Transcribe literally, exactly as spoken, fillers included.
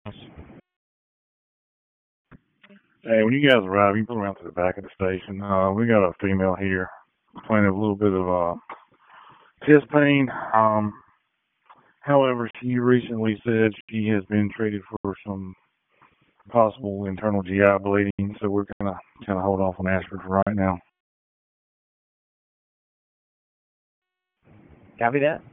Hey, when you guys arrive, you can pull around to the back of the station. Uh, we got a female here complaining of a little bit of uh, chest pain. Um, however, she recently said she has been treated for some possible internal G I bleeding, so we're gonna kind of hold off on aspirin for right now. Copy that.